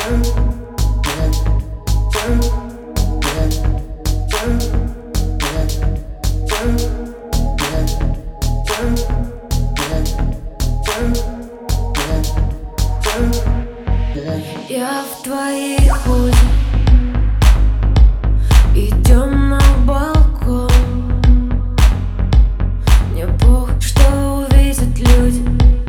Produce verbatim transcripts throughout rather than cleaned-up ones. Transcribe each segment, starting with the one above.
Я в твоей ходе. Идем на балкон. Мне пох, что увидят люди.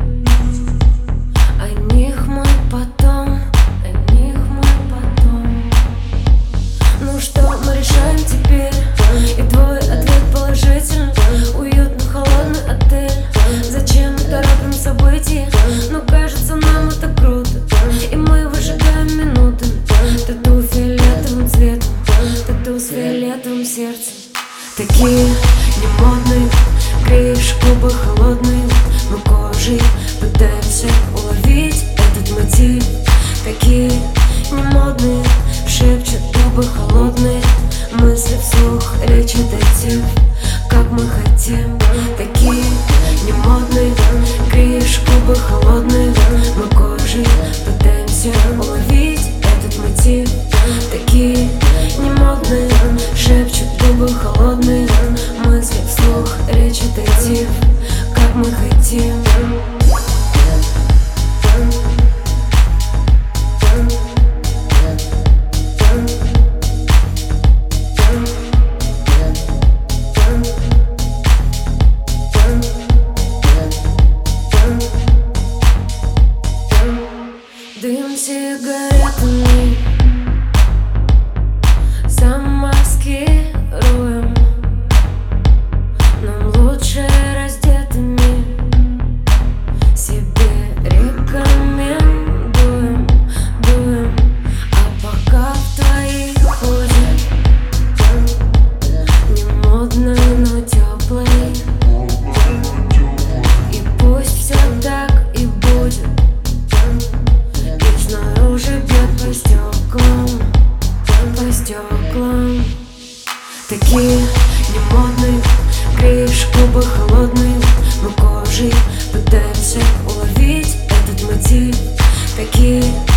О них мы потом, о них мы потом. Ну что мы решаем теперь? И твой ответ положительный. Уютный холодный отель. Зачем торопим события? Но кажется, нам это круто. И мы выжигаем минутами. Тату фиолетовым цветом, тату с фиолетовым сердцем. Такие немодные, греешь губы холодные. Мы кожей пытаемся уловить этот мотив. Такие немодные, шепчут губы холодные. Мысли вслух, речи детектив, как мы хотим. Такие немодные, греешь губы холодные. Мы кожей пытаемся уловить этот мотив. Такие немодные, шепчут губы холодные. Мысли вслух, речи детектив, как мы хотим. Дым сигаретами замаскируем. Нам лучше раздетыми себе рекомендуем, дуем. А пока в твоей ходе не модной, но теплой. И пусть все так и будет. Снаружи бьет по стеклам, по стеклам. Такие немодные, греешь губы холодные. Мы кожей пытаемся уловить этот мотив. Такие